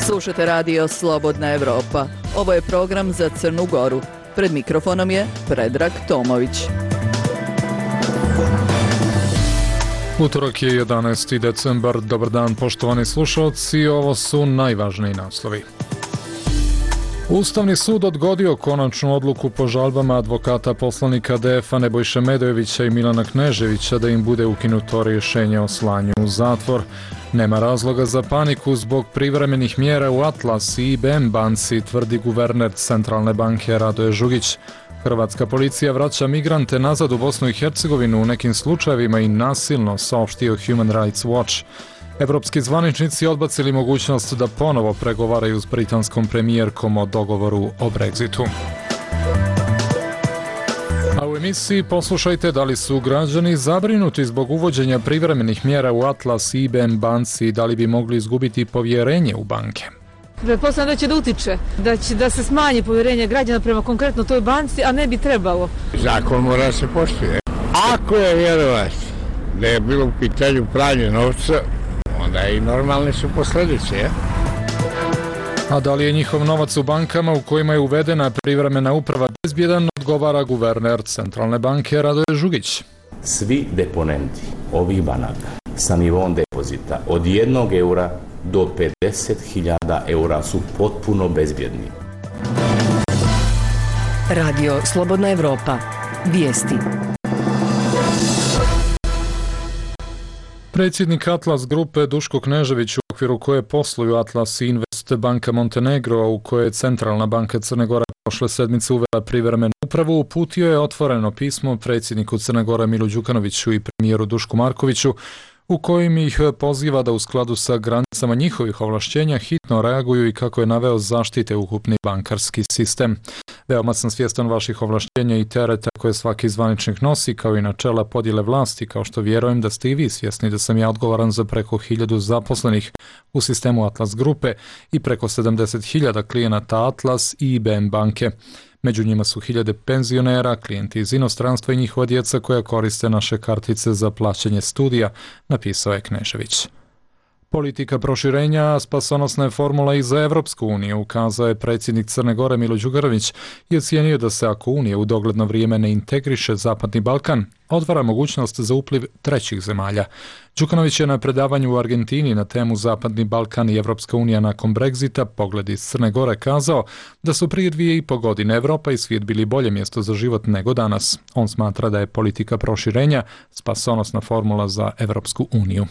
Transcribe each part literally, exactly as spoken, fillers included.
Slušate radio Slobodna Evropa. Ovo je program za Crnu Goru. Pred mikrofonom je Predrag Tomović. Utorak je jedanaesti decembar. Dobar dan, poštovani slušalci. Ovo su najvažniji naslovi. Ustavni sud odgodio konačnu odluku po žalbama advokata poslanika D F-a Nebojše Medojevića i Milana Kneževića da im bude ukinuto rješenje o slanju u zatvor. Nema razloga za paniku zbog privremenih mjera u Atlas i I B M banci, tvrdi guverner Centralne banke Radoje Žugić. Hrvatska policija vraća migrante nazad u Bosnu i Hercegovinu u nekim slučajevima i nasilno, saopštio Human Rights Watch. Evropski zvaničnici odbacili mogućnost da ponovo pregovaraju s britanskom premijerkom o dogovoru o Brexitu. A u emisiji poslušajte da li su građani zabrinuti zbog uvođenja privremenih mjera u Atlas i I B M banci i da li bi mogli izgubiti povjerenje u banke. Pretpostavljam da će da utiče, da će da se smanji povjerenje građana prema konkretno toj banci, a ne bi trebalo. Zakon mora da se poštuje. Ako je vjerovati da je bilo u pitanju pranje novca, onda i normalne su posljedice, ja? A da li je njihov novac u bankama u kojima je uvedena privremena uprava bezbjedan, odgovara guverner Centralne banke Radoje Žugić. Svi deponenti ovih banaka sa nivom depozita od jednog eura do pedeset hiljada eura su potpuno bezbjedni. Radio Slobodna Evropa. Vijesti. Predsjednik Atlas grupe Duško Knežević, u okviru koje posluju Atlas i Invest banka Montenegro, u kojoj je Centralna banka Crne Gore prošle sedmice uvela privremenu upravu, uputio je otvoreno pismo predsjedniku Crne Gore Milu Đukanoviću i premijeru Dušku Markoviću, u kojim ih poziva da u skladu sa granicama njihovih ovlašćenja hitno reaguju i, kako je naveo, zaštite ukupni bankarski sistem. Veoma sam svjestan vaših ovlašćenja i tereta koje svaki zvaničnik nosi, kao i načela podjele vlasti, kao što vjerujem da ste i vi svjesni da sam ja odgovoran za preko hiljadu zaposlenih u sistemu Atlas grupe i preko sedamdeset hiljada klijenata Atlas i I B M banke. Među njima su hiljade penzionera, klijenti iz inostranstva i njihova djeca koja koriste naše kartice za plaćanje studija, napisao je Knežević. Politika proširenja spasonosna je formula i za Evropsku uniju, ukazao je predsjednik Crne Gore Milo Đukanović i ocijenio da se ako Unija u dogledno vrijeme ne integriše Zapadni Balkan, otvara mogućnost za upliv trećih zemalja. Đukanović je na predavanju u Argentini na temu Zapadni Balkan i Evropska unija nakon Brexita, pogled iz Crne Gore, kazao da su prije dvije i po godine Evropa i svijet bili bolje mjesto za život nego danas. On smatra da je politika proširenja spasonosna formula za Evropsku uniju.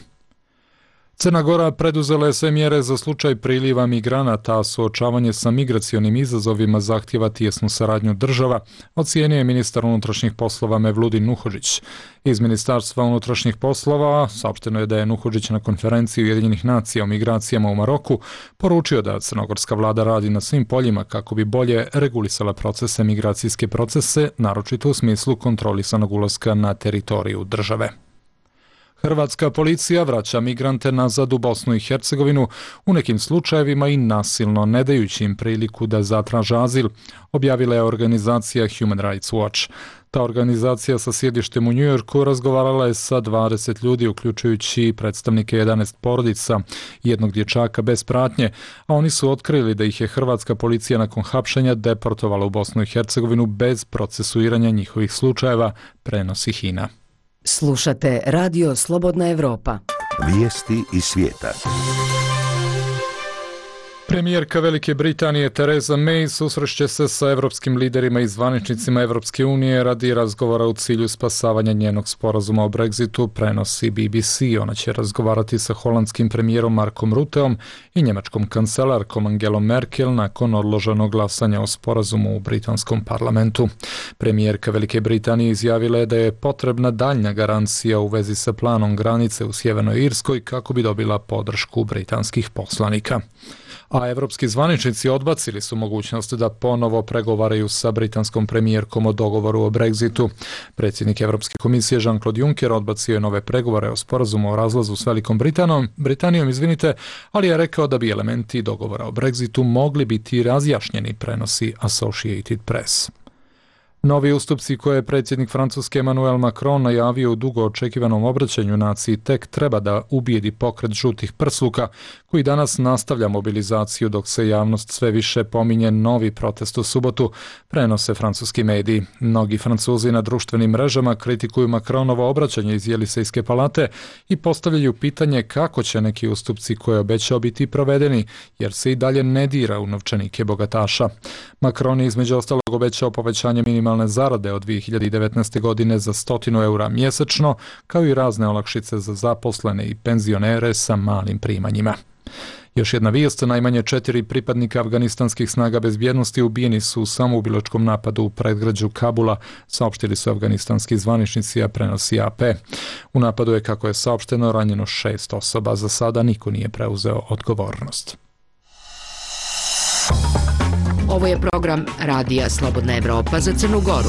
Crna Gora preduzela je sve mjere za slučaj priliva migranata, a suočavanje sa migracionim izazovima zahtijeva tijesnu saradnju država, ocijenio je ministar unutrašnjih poslova Mevludin Nuhodžić. Iz Ministarstva unutrašnjih poslova saopšteno je da je Nuhodžić na konferenciji Ujedinjenih nacija o migracijama u Maroku poručio da crnogorska vlada radi na svim poljima kako bi bolje regulisala procese migracijske procese, naročito u smislu kontrolisanog ulaska na teritoriju države. Hrvatska policija vraća migrante nazad u Bosnu i Hercegovinu, u nekim slučajevima i nasilno, ne dajući im priliku da zatraže azil, objavila je organizacija Human Rights Watch. Ta organizacija sa sjedištem u Njujorku razgovarala je sa dvadeset ljudi, uključujući predstavnike jedanaest porodica i jednog dječaka bez pratnje, a oni su otkrili da ih je hrvatska policija nakon hapšenja deportovala u Bosnu i Hercegovinu bez procesuiranja njihovih slučajeva, prenosi Hina. Slušate Radio Slobodna Evropa. Vijesti iz svijeta. Premijerka Velike Britanije Theresa May susreće se sa evropskim liderima i zvaničnicima Evropske unije radi razgovora u cilju spasavanja njenog sporazuma o Brexitu, prenosi B B C. Ona će razgovarati sa holandskim premijerom Markom Rutteom i njemačkom kancelarkom Angelom Merkel nakon odloženog glasanja o sporazumu u britanskom parlamentu. Premijerka Velike Britanije izjavila je da je potrebna daljnja garancija u vezi sa planom granice u Sjevernoj Irskoj kako bi dobila podršku britanskih poslanika. A evropski zvaničnici odbacili su mogućnost da ponovo pregovaraju sa britanskom premijerkom o dogovoru o Brexitu. Predsjednik Evropske komisije Jean-Claude Juncker odbacio je nove pregovore o sporazumu o razlazu s Velikom Britanijom, Britanijom, izvinite, ali je rekao da bi elementi dogovora o Brexitu mogli biti razjašnjeni, prenosi Associated Press. Novi ustupci koje je predsjednik Francuske Emmanuel Macron najavio u dugo očekivanom obraćanju naciji tek treba da ubijedi pokret žutih prsluka koji danas nastavlja mobilizaciju dok se javnost sve više pominje novi protest u subotu, prenose francuski mediji. Mnogi Francuzi na društvenim mrežama kritikuju Macronovo obraćanje iz Jelisejske palate i postavljaju pitanje kako će neki ustupci koje je obećao biti provedeni, jer se i dalje ne dira u novčanike bogataša. Macron je između ostalog obećao povećanje minimalne zarade od dvije hiljade devetnaeste. godine za stotinu eura mjesečno, kao i razne olakšice za zaposlene i penzionere sa malim primanjima. Još jedna vijest, najmanje četiri pripadnika afganistanskih snaga bezbjednosti ubijeni su u samoubilačkom napadu u predgrađu Kabula, saopštili su afganistanski zvaničnici, a prenosi A P. U napadu je, kako je saopšteno, ranjeno šest osoba. Za sada niko nije preuzeo odgovornost. Ovo je program Radija Slobodna Evropa za Crnu Goru.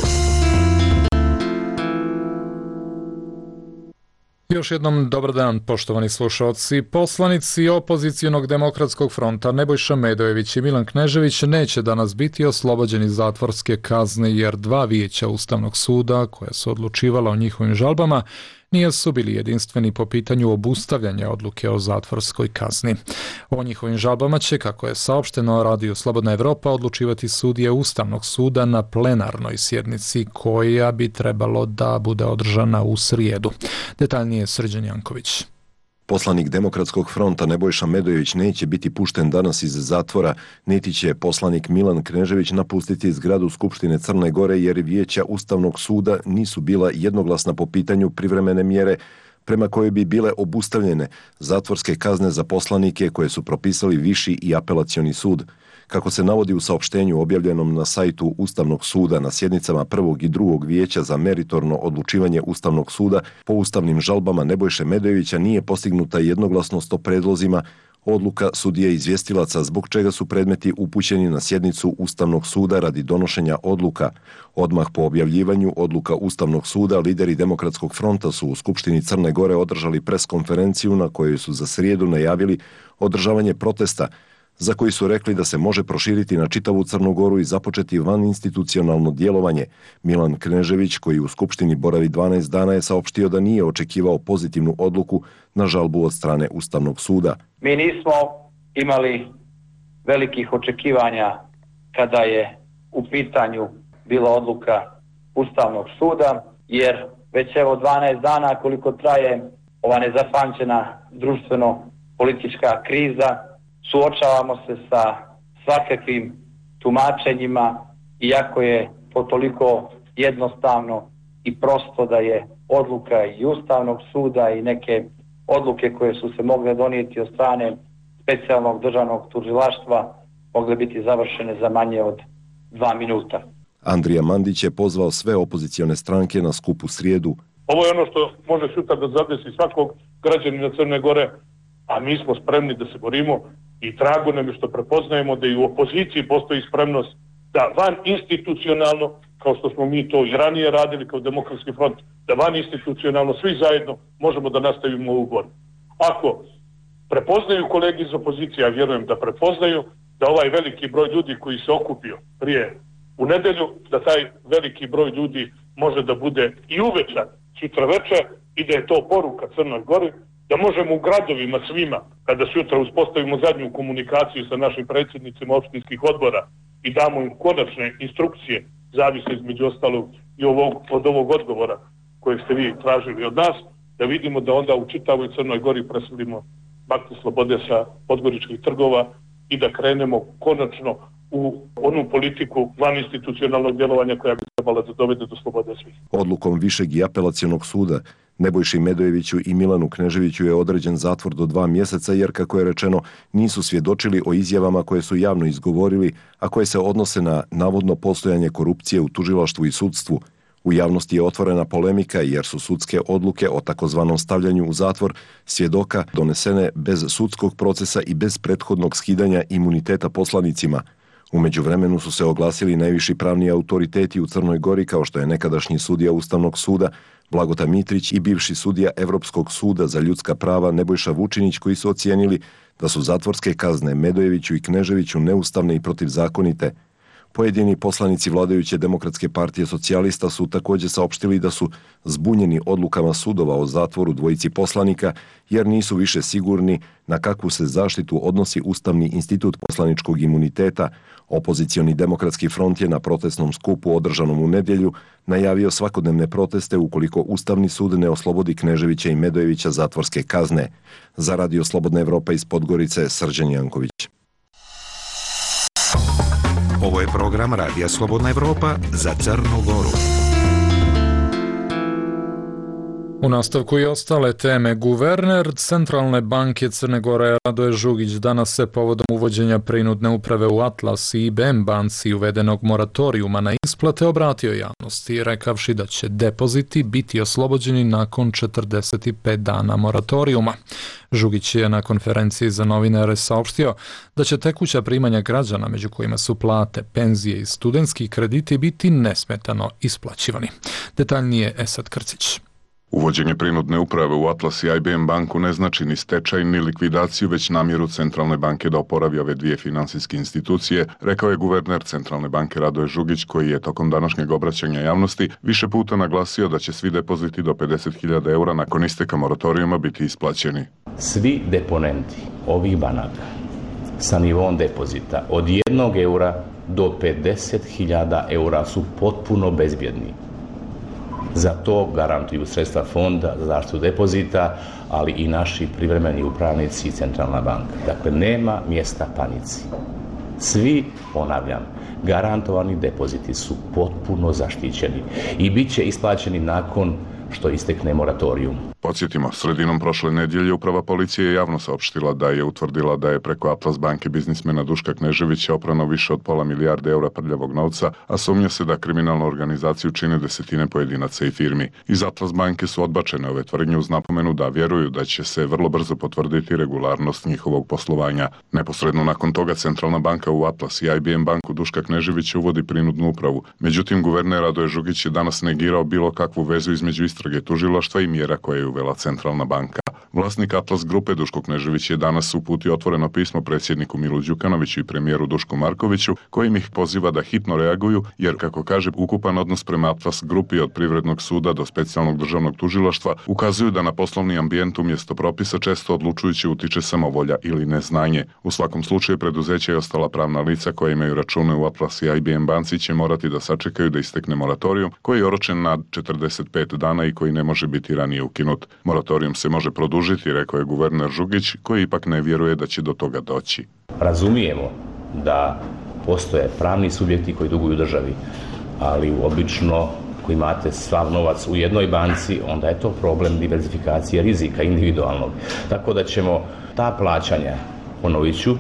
Još jednom dobar dan, poštovani slušalci. Poslanici Opozicijonog demokratskog fronta Nebojša Medojević i Milan Knežević neće danas biti oslobođeni zatvorske kazne jer dva vijeća Ustavnog suda koja su odlučivala o njihovim žalbama nisu bili jedinstveni po pitanju obustavljanja odluke o zatvorskoj kazni. O njihovim žalbama će, kako je saopšteno Radiju Slobodna Evropa, odlučivati sudije Ustavnog suda na plenarnoj sjednici koja bi trebalo da bude održana u srijedu. Detaljnije Srđan Janković. Poslanik Demokratskog fronta Nebojša Medojević neće biti pušten danas iz zatvora, niti će poslanik Milan Knežević napustiti zgradu Skupštine Crne Gore jer vijeća Ustavnog suda nisu bila jednoglasna po pitanju privremene mjere prema kojoj bi bile obustavljene zatvorske kazne za poslanike koje su propisali Viši i Apelacioni sud. Kako se navodi u saopštenju objavljenom na sajtu Ustavnog suda na sjednicama prvog i drugog vijeća za meritorno odlučivanje Ustavnog suda, po ustavnim žalbama Nebojše Medojevića nije postignuta jednoglasnost o predlozima odluka sudije izvjestilaca zbog čega su predmeti upućeni na sjednicu Ustavnog suda radi donošenja odluka. Odmah po objavljivanju odluka Ustavnog suda lideri Demokratskog fronta su u Skupštini Crne Gore održali preskonferenciju na kojoj su za srijedu najavili održavanje protesta za koji su rekli da se može proširiti na čitavu Crnu Goru i započeti vaninstitucionalno djelovanje. Milan Knežević, koji u Skupštini boravi dvanaest dana, je saopštio da nije očekivao pozitivnu odluku na žalbu od strane Ustavnog suda. Mi nismo imali velikih očekivanja kada je u pitanju bila odluka Ustavnog suda, jer već evo dvanaest dana koliko traje ova nezapamćena društveno-politička kriza, suočavamo se sa svakakvim tumačenjima, iako je to toliko jednostavno i prosto da je odluka i Ustavnog suda i neke odluke koje su se mogle donijeti od strane specijalnog državnog tužilaštva mogle biti završene za manje od dva minuta. Andrija Mandić je pozvao sve opozicione stranke na skup u srijedu. Ovo je ono što može sutra da zadesi svakog građanina Crne Gore, a mi smo spremni da se borimo i drago nam je što prepoznajemo da i u opoziciji postoji spremnost da van institucionalno, kao što smo mi to i ranije radili kao Demokratski front, da van institucionalno svi zajedno možemo da nastavimo ovu borbu. Ako prepoznaju kolegi iz opozicije, ja vjerujem da prepoznaju, da ovaj veliki broj ljudi koji se okupio prije u nedelju, da taj veliki broj ljudi može da bude i uvečer sutra večer i da je to poruka Crnoj Gori, da možemo u gradovima svima, kada sutra uspostavimo zadnju komunikaciju sa našim predsjednicima opštinskih odbora i damo im konačne instrukcije, zavise između ostalog i ovog, od ovog odgovora kojeg ste vi tražili od nas, da vidimo da onda u čitavoj Crnoj Gori preselimo bakte slobode sa podgoričkih trgova i da krenemo konačno u onu politiku van institucionalnog djelovanja koja bi trebala da dovede do slobode svih. Odlukom Višeg i Apelacionog suda Nebojši Medojeviću i Milanu Kneževiću je određen zatvor do dva mjeseca jer, kako je rečeno, nisu svjedočili o izjavama koje su javno izgovorili, a koje se odnose na navodno postojanje korupcije u tužilaštvu i sudstvu. U javnosti je otvorena polemika jer su sudske odluke o takozvanom stavljanju u zatvor svjedoka donesene bez sudskog procesa i bez prethodnog skidanja imuniteta poslanicima. U međuvremenu su se oglasili najviši pravni autoriteti u Crnoj Gori, kao što je nekadašnji sudija Ustavnog suda Blagota Mitrić i bivši sudija Evropskog suda za ljudska prava Nebojša Vučinić, koji su ocijenili da su zatvorske kazne Medojeviću i Kneževiću neustavne i protivzakonite. Pojedini poslanici vladajuće Demokratske partije socijalista su također saopštili da su zbunjeni odlukama sudova o zatvoru dvojici poslanika jer nisu više sigurni na kakvu se zaštitu odnosi Ustavni institut poslaničkog imuniteta. Opozicioni Demokratski front je na protestnom skupu održanom u nedjelju najavio svakodnevne proteste ukoliko Ustavni sud ne oslobodi Kneževića i Medojevića zatvorske kazne. Za Radio Slobodna Evropa iz Podgorice, Srđan Janković. Ovo je program Radija Slobodna Evropa za Crnu Goru. U nastavku i ostale teme, guverner Centralne banke Crne Gore Radoje Žugić danas se povodom uvođenja prinudne uprave u Atlas i I B M banci i uvedenog moratorijuma na isplate obratio javnosti, rekavši da će depoziti biti oslobođeni nakon četrdeset pet dana moratorijuma. Žugić je na konferenciji za novinare saopštio da će tekuća primanja građana, među kojima su plate, penzije i studentski krediti, biti nesmetano isplaćivani. Detaljnije Esad Krcić. Uvođenje prinudne uprave u Atlas i I B M banku ne znači ni stečaj ni likvidaciju, već namjeru Centralne banke da oporavi ove dvije finansijske institucije, rekao je guverner Centralne banke Radoje Žugić, koji je tokom današnjeg obraćanja javnosti više puta naglasio da će svi depoziti do pedeset hiljada eura nakon isteka moratorijuma biti isplaćeni. Svi deponenti ovih banaka sa nivom depozita od jednog eura do pedeset hiljada eura su potpuno bezbjedni. Za to garantuju sredstva Fonda za zaštitu depozita, ali i naši privremeni upravnici i Centralna banka. Dakle, nema mjesta panici. Svi, ponavljam, garantovani depoziti su potpuno zaštićeni i bit će isplaćeni nakon što istekne moratorijum. Podsjetimo, sredinom prošle nedjelje uprava policije je javno saopštila da je utvrdila da je preko Atlas banke biznismena Duška Kneževića oprano više od pola milijarde eura prljavog novca, a sumnja se da kriminalnu organizaciju čine desetine pojedinaca i firmi. Iz Atlas banke su odbačene ove tvrdnje uz napomenu da vjeruju da će se vrlo brzo potvrditi regularnost njihovog poslovanja. Neposredno nakon toga Centralna banka u Atlas i I B M banku Duška Kneževića uvodi prinudnu upravu. Međutim, guverner Radoje Žugić je danas negirao bilo kakvu vezu između istrage tužilaštva i mjera koje je uvela Centralna banka. Vlasnik Atlas grupe Duško Knežević je danas uputio otvoreno pismo predsjedniku Milu Đukanoviću i premijeru Dušku Markoviću, kojim ih poziva da hitno reaguju, jer, kako kaže, ukupan odnos prema Atlas grupi od Privrednog suda do Specijalnog državnog tužilaštva ukazuju da na poslovni ambijent umjesto propisa često odlučujući utiče samovolja ili neznanje. U svakom slučaju preduzeća i ostala pravna lica koja imaju račune u Atlas i I B M banci će morati da sačekaju da istekne moratorijum, koji je oročen na četrdeset pet dana i koji ne može biti ranije ukinut. Moratorijum se može produžiti, rekao je guverner Žugić, koji ipak ne vjeruje da će do toga doći. Razumijemo da postoje pravni subjekti koji duguju državi, ali obično ako imate sav novac u jednoj banci, onda je to problem diversifikacije rizika individualnog. Tako da ćemo ta plaćanja, ponovit ću,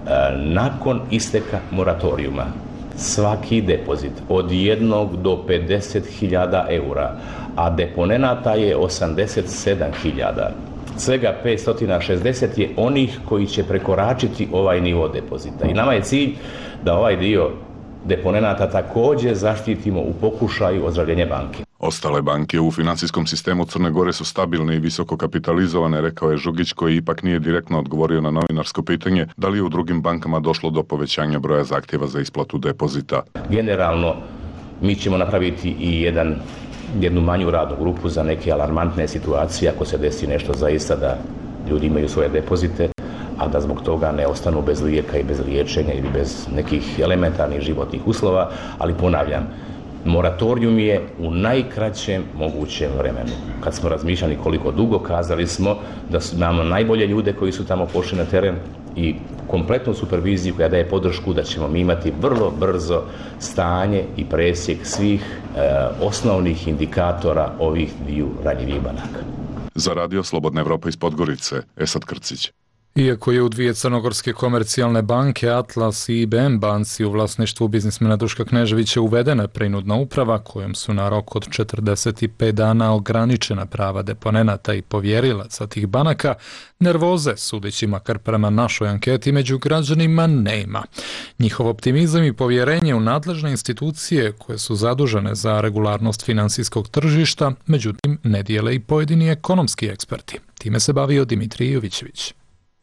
nakon isteka moratorijuma, svaki depozit od jednog do pedeset hiljada eura, a deponenata je osamdeset sedam hiljada. Svega petsto šezdeset je onih koji će prekoračiti ovaj nivo depozita. I nama je cilj da ovaj dio deponenata također zaštitimo u pokušaju ozdravljenja banke. Ostale banke u financijskom sistemu Crne Gore su stabilne i visoko kapitalizovane, rekao je Žugić, koji ipak nije direktno odgovorio na novinarsko pitanje da li je u drugim bankama došlo do povećanja broja zahtjeva za isplatu depozita. Generalno, mi ćemo napraviti i jedan, jednu manju radnu grupu za neke alarmantne situacije ako se desi nešto zaista da ljudi imaju svoje depozite, a da zbog toga ne ostanu bez lijeka i bez liječenja ili bez nekih elementarnih životnih uslova, ali ponavljam, moratorijum je u najkraćem mogućem vremenu. Kad smo razmišljali koliko dugo, kazali smo da imamo najbolje ljude koji su tamo pošli na teren i kompletnu superviziju koja daje podršku da ćemo mi imati vrlo brzo stanje i presjek svih e, osnovnih indikatora ovih dviju ranjivih banaka. Za Radio Slobodna Evropa iz Podgorice, Esad Krcić. Iako je u dvije crnogorske komercijalne banke Atlas i I B M banci u vlasništvu biznismena Duška Kneževića uvedena prinudna uprava kojom su na rok od četrdeset pet dana ograničena prava deponenata i povjerilaca tih banaka, nervoze, sudeći makar prema našoj anketi, među građanima nema. Njihov optimizam i povjerenje u nadležne institucije koje su zadužene za regularnost finansijskog tržišta, međutim ne dijele i pojedini ekonomski eksperti. Time se bavio Dimitrij Jovićević.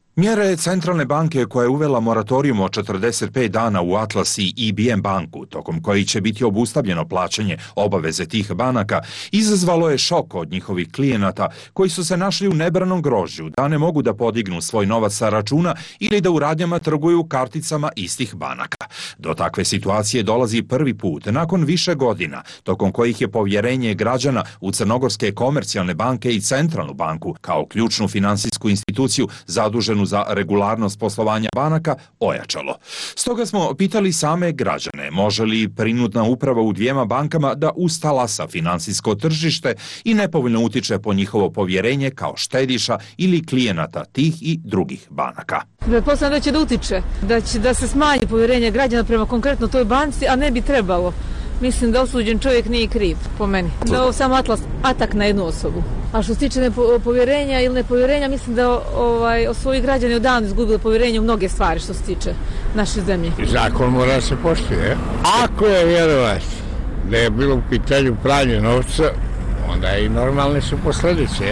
Mjere Centralne banke koja je uvela moratorijum od četrdeset pet dana u Atlas i E B M banku, tokom koji će biti obustavljeno plaćanje obaveze tih banaka, izazvalo je šok od njihovih klijenata koji su se našli u nebranom grožđu da ne mogu da podignu svoj novac sa računa ili da u radnjama trguju karticama istih banaka. Do takve situacije dolazi prvi put nakon više godina, tokom kojih je povjerenje građana u crnogorske komercijalne banke i Centralnu banku kao ključnu finansijsku instituciju zaduženu za regularnost poslovanja banaka ojačalo. Stoga smo pitali same građane može li prinudna uprava u dvijema bankama da ustalasa finansijsko tržište i nepovoljno utiče po njihovo povjerenje kao štediša ili klijenata tih i drugih banaka. Pretpostavljam da će da utiče, da će da se smanji povjerenje građana prema konkretno toj banci, a ne bi trebalo. Mislim da osuđen čovjek nije kriv, po meni. Da je ovo samo Atlas atak na jednu osobu. A što se tiče nepovjerenja ili nepovjerenja, mislim da ovaj, svoji građani odavno izgubili povjerenje u mnoge stvari što se tiče naše zemlje. Zakon mora se poštuje. Ako je vjerovati da je bilo u pitanju pranje novca, onda i normalne su posljedice.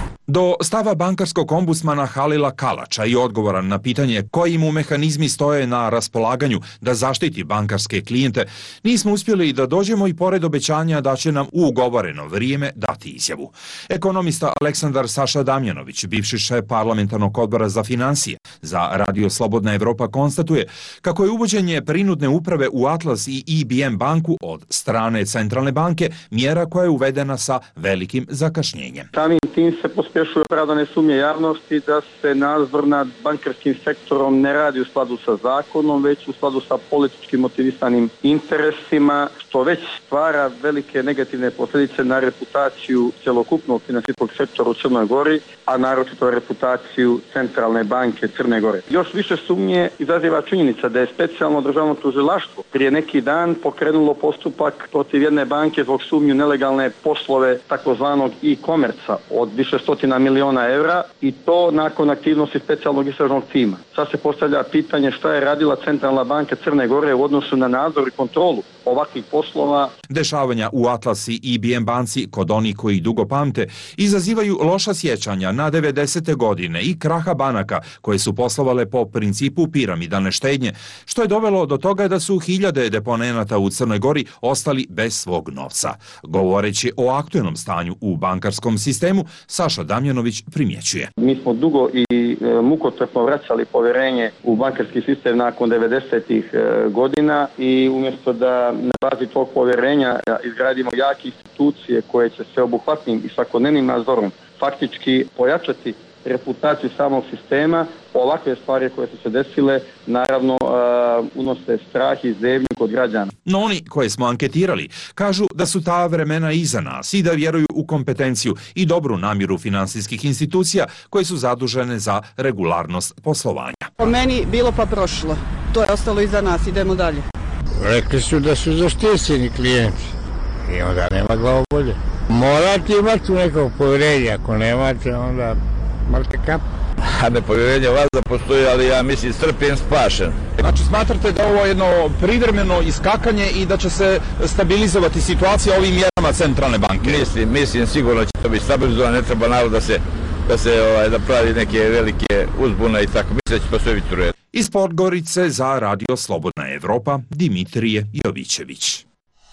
Do stava bankarskog ombudsmana Halila Kalača i odgovora na pitanje koji mu mehanizmi stoje na raspolaganju da zaštiti bankarske klijente, nismo uspjeli da dođemo i pored obećanja da će nam u ugovoreno vrijeme dati izjavu. Ekonomista Aleksandar Saša Damjanović, bivši šef parlamentarnog odbora za financije za Radio Slobodna Evropa, konstatuje kako je uvođenje prinudne uprave u Atlas i E B M banku od strane Centralne banke mjera koja je uvedena sa velikim zakašnjenjem. Samim tim se pospješuje opravdane sumnje javnosti da se nadzor nad bankarskim sektorom ne radi u skladu sa zakonom, već u skladu sa politički motivisanim interesima, što već stvara velike negativne posljedice na reputaciju cjelokupnog finansijskog sektora u Crnoj Gori, a naročito reputaciju Centralne banke Crne Gore. Još više sumnje izaziva činjenica da je specijalno državno tužilaštvo prije neki dan pokrenulo postupak protiv jedne banke zbog sumnju nelegalne poslove takozvanog e-komerca od više stotina miliona evra i to nakon aktivnosti specijalnog istražnog tima. Sad se postavlja pitanje šta je radila Centralna banka Crne Gore u odnosu na nadzor i kontrolu ovakvih poslova. Dešavanja u Atlas i E B M banci kod onih koji dugo pamte izazivaju loša sjećanja na devedesete godine i kraha banaka koje su poslovale po principu piramidalne štednje, što je dovelo do toga da su hiljade deponenata u Crnoj Gori ostali bez svog novca. Govoreći o aktualnom stanju u bankarskom sistemu, Saša Damjanović primjećuje. Mi smo dugo i e, mukotrpno vraćali povjerenje u bankarski sistem nakon devedesetih e, godina i umjesto da na bazi tog povjerenja izgradimo jake institucije koje će se obuhvatnim i svakodnevnim nadzorom faktički pojačati reputaciju samog sistema, ovakve stvari koje su se desile naravno uh, unose strah i zebnju kod građana. No oni koje smo anketirali kažu da su ta vremena iza nas i da vjeruju u kompetenciju i dobru namjeru finansijskih institucija koje su zadužene za regularnost poslovanja. Po meni bilo pa prošlo. To je ostalo iza nas, idemo dalje. Rekli su da su zaštićeni klijenti i onda nema glavobolje. Morate imati nekog povjerenja, ako nemate onda morate kap. A nepovjerenje vas da postoji, ali ja mislim strpljen spašen. Znači smatrate da ovo je jedno privremeno iskakanje i da će se stabilizovati situacija ovim mjerama Centralne banke? Mislim, mislim sigurno će to biti stabilizovano, ne treba narod da se da se ovaj, da pravi neke velike uzbune i tako. Mislim da će to sve biti u redu. Iz Podgorice za Radio Slobodna Evropa, Dimitrije Jovićević.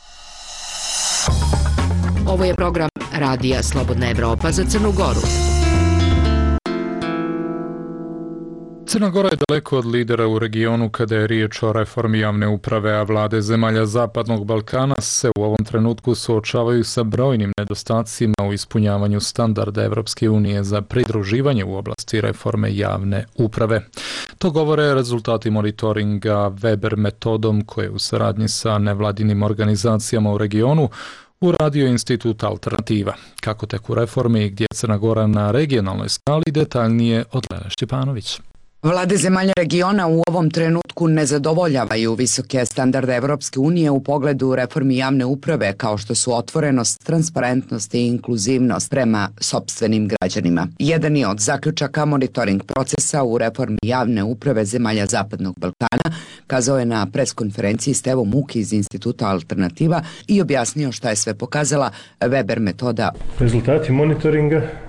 Ovo je program Radija Slobodna Evropa za Crnu Goru. Crna Gora je daleko od lidera u regionu kada je riječ o reformi javne uprave, a vlade zemalja Zapadnog Balkana se u ovom trenutku suočavaju sa brojnim nedostacima u ispunjavanju standarda Evropske unije za pridruživanje u oblasti reforme javne uprave. To govore rezultati monitoringa Weber metodom koje u saradnji sa nevladinim organizacijama u regionu uradio Institut Alternativa. Kako teku reforme i gdje je Crna Gora na regionalnoj skali, detaljnije od Lele Šćepanović. Vlade zemalja regiona u ovom trenutku ne zadovoljavaju visoke standarde Evropske unije u pogledu reformi javne uprave kao što su otvorenost, transparentnost i inkluzivnost prema sopstvenim građanima. Jedan je od zaključaka monitoring procesa u reformi javne uprave zemalja Zapadnog Balkana, kazao je na preskonferenciji Stevo Muki iz Instituta Alternativa i objasnio šta je sve pokazala Weber metoda. Rezultati monitoringa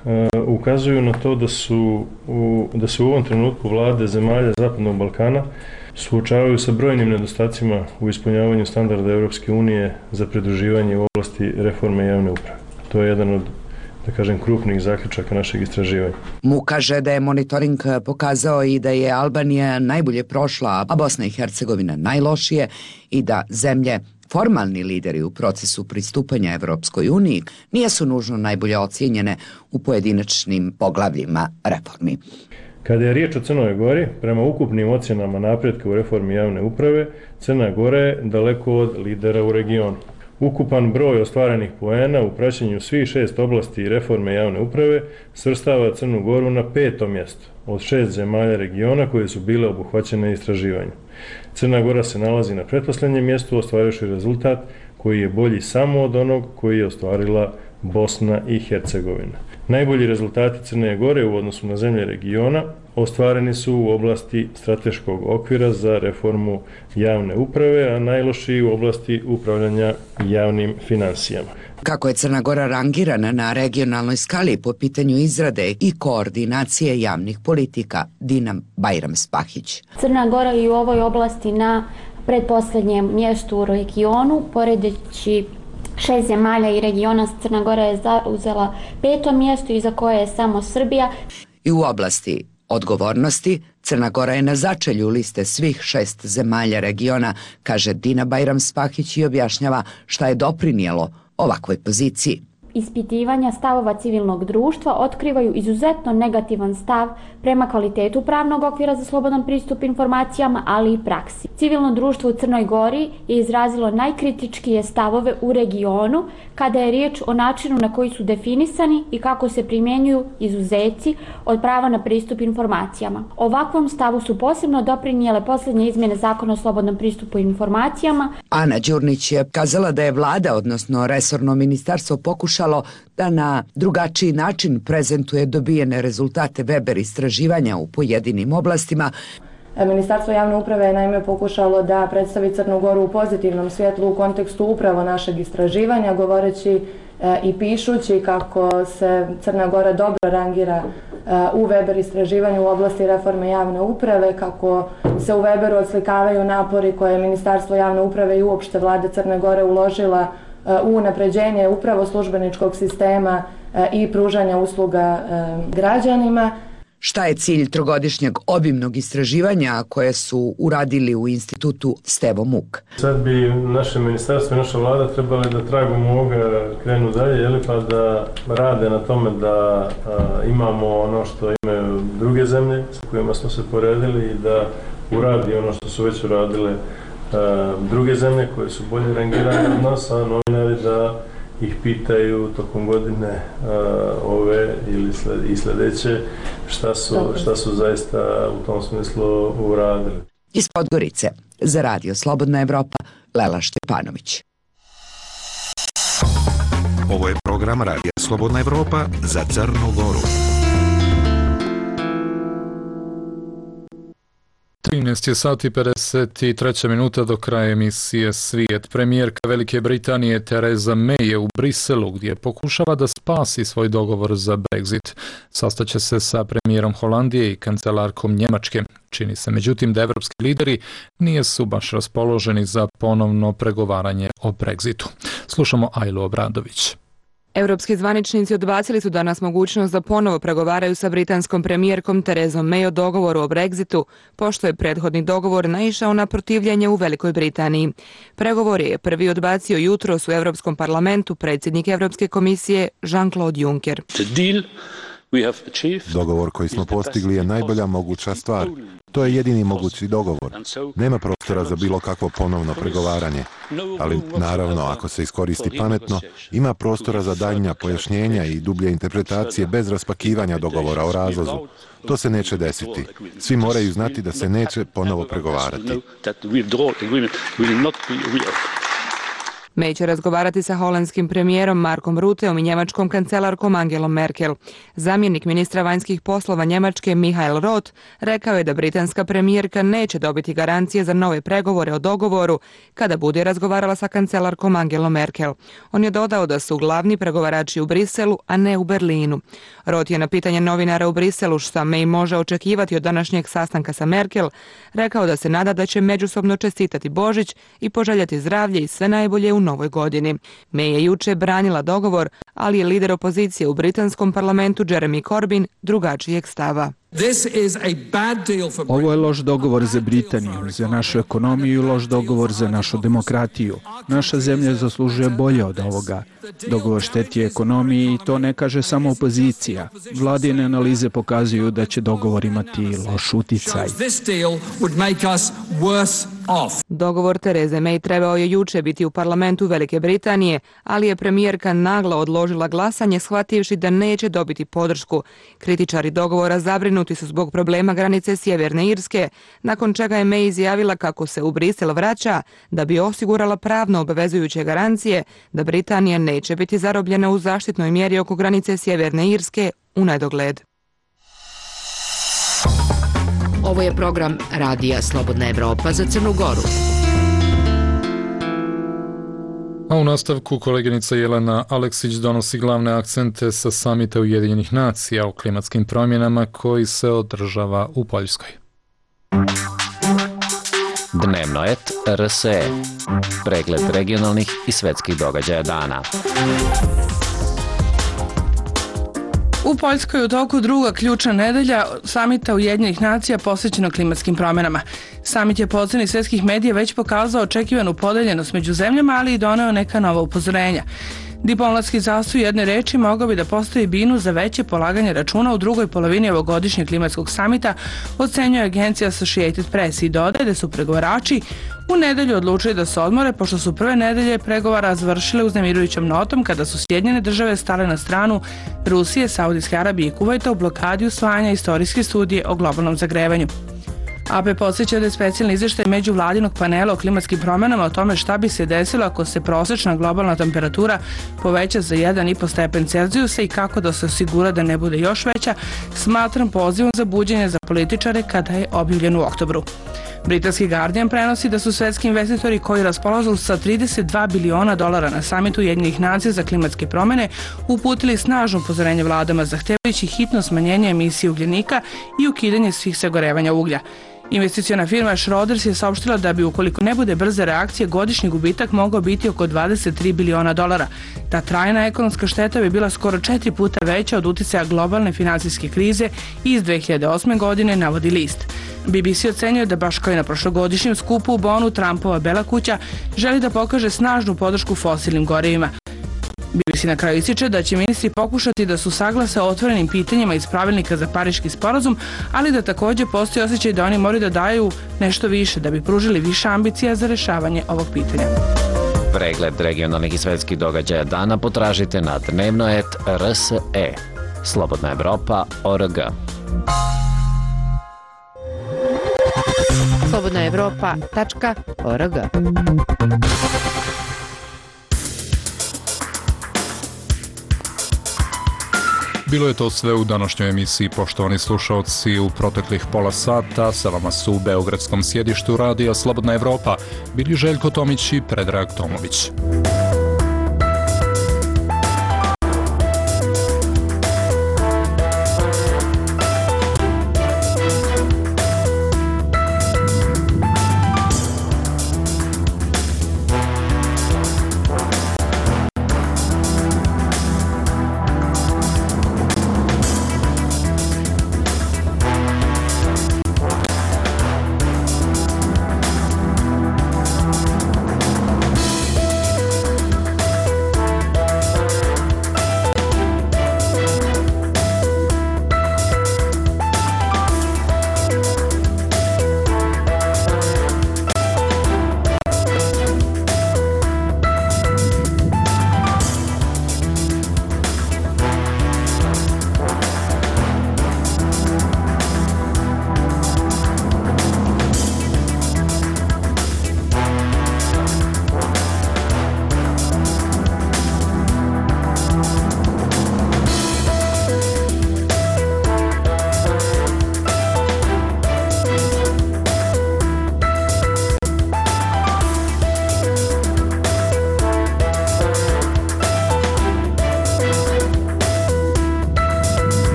ukazuju na to da su, u, da su u ovom trenutku vlade zemalja Zapadnog Balkana suočavaju sa brojnim nedostacima u ispunjavanju standarda Europske unije za pridruživanje u oblasti reforme javne uprave. To je jedan od, da kažem, krupnih zaključaka našeg istraživanja. Mu kaže da je monitoring pokazao i da je Albanija najbolje prošla, a Bosna i Hercegovina najlošije i da zemlje formalni lideri u procesu pristupanja Evropskoj uniji nisu nužno najbolje ocijenjene u pojedinačnim poglavljima reformi. Kada je riječ o Crnoj Gori, prema ukupnim ocjenama napretka u reformi javne uprave, Crna Gora je daleko od lidera u regionu. Ukupan broj ostvarenih poena u praćenju svih šest oblasti reforme javne uprave svrstava Crnu Goru na peto mjesto od šest zemalja regiona koje su bile obuhvaćene istraživanjem. Crna Gora se nalazi na pretposlednjem mjestu, ostvarujući rezultat koji je bolji samo od onog koji je ostvarila Bosna i Hercegovina. Najbolji rezultati Crne Gore u odnosu na zemlje regiona ostvareni su u oblasti strateškog okvira za reformu javne uprave, a najlošiji u oblasti upravljanja javnim finansijama. Kako je Crna Gora rangirana na regionalnoj skali po pitanju izrade i koordinacije javnih politika, Dina Bajram-Spahić. Crna Gora je u ovoj oblasti na pretposlednjem mjestu u regionu, poredeći šest zemalja i regiona. Crna Gora je zauzela peto mjesto iza koje je samo Srbija. I u oblasti odgovornosti Crna Gora je na začelju liste svih šest zemalja regiona, kaže Dina Bajram-Spahić i objašnjava šta je doprinijelo ovakvoj poziciji. Ispitivanja stavova civilnog društva otkrivaju izuzetno negativan stav prema kvalitetu pravnog okvira za slobodan pristup informacijama, ali i praksi. Civilno društvo u Crnoj Gori je izrazilo najkritičkije stavove u regionu kada je riječ o načinu na koji su definisani i kako se primjenjuju izuzeci od prava na pristup informacijama. Ovakvom stavu su posebno doprinijele posljednje izmjene Zakona o slobodnom pristupu informacijama. Ana Đurnić je kazala da je vlada, odnosno resorno ministarstvo, pokušalo da na drugačiji način prezentuje dobijene rezultate Weber istraživanja u pojedinim oblastima. Ministarstvo javne uprave je naime pokušalo da predstavi Crnu Goru u pozitivnom svjetlu u kontekstu upravo našeg istraživanja, govoreći i pišući kako se Crna Gora dobro rangira u Weber istraživanju u oblasti reforme javne uprave, kako se u Weberu odslikavaju napori koje je Ministarstvo javne uprave i uopšte vlade Crne Gore uložila u unapređenje upravo službeničkog sistema i pružanja usluga građanima. Šta je cilj trogodišnjeg obimnog istraživanja koje su uradili u institutu Stevo Muk? Sad bi naše ministarstvo i naša vlada trebali da tragom ovoga krenu dalje, jeli, pa da rade na tome da a, imamo ono što imaju druge zemlje sa kojima smo se poredili i da uradi ono što su već uradile a, druge zemlje koje su bolje rangirane od nas, a novinari da ih pitaju tokom godine uh, ove ili sled, i sledeće šta su, šta su zaista u tom smislu uradili. Iz Podgorice, za Radio Slobodna Evropa, Lela Štepanović. Ovo je program Radija Slobodna Evropa za Crnu Goru. trinaest je sati pedeset treća minuta do kraja emisije Svijet. Premijerka Velike Britanije Theresa May je u Briselu gdje pokušava da spasi svoj dogovor za Brexit. Sastaće se sa premijerom Holandije i kancelarkom Njemačke. Čini se međutim da evropski lideri nisu baš raspoloženi za ponovno pregovaranje o Brexitu. Slušamo Ajlu Obradović. Europski zvaničnici odbacili su danas mogućnost da ponovo pregovaraju sa britanskom premijerkom Theresom May o dogovoru o Brexitu, pošto je prethodni dogovor naišao na protivljenje u Velikoj Britaniji. Pregovor je prvi odbacio jutros u Europskom parlamentu predsjednik Europske komisije Jean-Claude Juncker. Dogovor koji smo postigli je najbolja moguća stvar. To je jedini mogući dogovor. Nema prostora za bilo kakvo ponovno pregovaranje. Ali naravno, ako se iskoristi pametno, ima prostora za daljnja pojašnjenja i dublje interpretacije bez raspakivanja dogovora o razlozu. To se neće desiti. Svi moraju znati da se neće ponovo pregovarati. May će razgovarati sa holandskim premijerom Markom Rutteom i njemačkom kancelarkom Angelom Merkel. Zamjenik ministra vanjskih poslova Njemačke Michael Roth rekao je da britanska premijerka neće dobiti garancije za nove pregovore o dogovoru kada bude razgovarala sa kancelarkom Angelom Merkel. On je dodao da su glavni pregovarači u Briselu, a ne u Berlinu. Roth je na pitanje novinara u Briselu šta May može očekivati od današnjeg sastanka sa Merkel rekao da se nada da će međusobno čestitati Božić i poželjeti zdravlje i sve najbolje u novoj godini. May je juče branila dogovor, ali je lider opozicije u britanskom parlamentu Jeremy Corbyn drugačijeg stava. Ovo je loš dogovor za Britaniju, za našu ekonomiju i loš dogovor za našu demokratiju. Naša zemlja zaslužuje bolje od ovoga. Dogovor šteti ekonomiji i to ne kaže samo opozicija. Vladine analize pokazuju da će dogovor imati loš uticaj. Dogovor Tereze May trebao je juče biti u parlamentu Velike Britanije, ali je premijerka naglo odložila glasanje shvativši da neće dobiti podršku. Kritičari dogovora zabrinuti su zbog problema granice Sjeverne Irske, nakon čega je May izjavila kako se u Brisel vraća da bi osigurala pravno obavezujuće garancije da Britanija neće biti zarobljena u zaštitnoj mjeri oko granice Sjeverne Irske u nedogled. Ovo je program Radija Slobodna Evropa za Crnu Goru. A u nastavku koleginica Jelena Aleksić donosi glavne akcente sa samita Ujedinjenih nacija o klimatskim promjenama koji se održava u Poljskoj. Dnevno et R S E. Pregled regionalnih i svetskih događaja dana. U Poljskoj u toku druga ključna nedelja samita Ujedinjenih nacija posvećena klimatskim promjenama. Samit je po oceni svetskih medija već pokazao očekivanu podeljenost među zemljama, ali i doneo neka nova upozorenja. Diplomatski zastoj jedne reči mogao bi da postavi binu za veće polaganje računa u drugoj polovini ovogodišnjeg klimatskog samita, ocenjuje agencija Associated Press i dodaje da su pregovarači u nedelju odlučili da se odmore pošto su prve nedelje pregovara završile uznemirujućom notom kada su Sjedinjene države stale na stranu Rusije, Saudijske Arabije i Kuvajta u blokadi usvajanja istorijske studije o globalnom zagrevanju. A P podsjeća da je specijalni izveštaj međuvladinog panela o klimatskim promjenama o tome šta bi se desilo ako se prosječna globalna temperatura poveća za jedan i po stepen Celzijusa i kako da se osigura da ne bude još veća, smatram pozivom za buđenje za političare kada je objavljen u oktobru. Britanski Guardian prenosi da su svetski investitori koji raspolažu sa trideset dva biliona dolara na samitu Ujedinjenih nacija za klimatske promjene uputili snažno upozorenje vladama zahtevajući hitno smanjenje emisije ugljenika i ukidanje svih sagorevanja uglja. Investiciona firma Schroders je saopštila da bi ukoliko ne bude brze reakcije godišnji gubitak mogao biti oko dvadeset tri biliona dolara. Ta trajna ekonomska šteta bi bila skoro četiri puta veća od uticaja globalne finansijske krize iz dve hiljade osme. godine, navodi list. B B C ocenjuje da baš kao i na prošlogodišnjem skupu u Bonu Trumpova Bela kuća želi da pokaže snažnu podršku fosilnim gorivima. B B C na kraju ističe da će ministri pokušati da su saglase o otvorenim pitanjima iz pravilnika za Pariški sporazum, ali da također postoji osjećaj da oni moraju da daju nešto više da bi pružili više ambicija za rešavanje ovog pitanja. Pregled regionalnih i svetskih događaja dana potražite na dnevno et R S E. Slobodna Evropa O R G. slobodna evropa tačka org. Bilo je to sve u današnjoj emisiji, poštovani slušalci. U proteklih pola sata sa vama su u beogradskom sjedištu Radija Slobodna Evropa bili Željko Tomić i Predrag Tomović.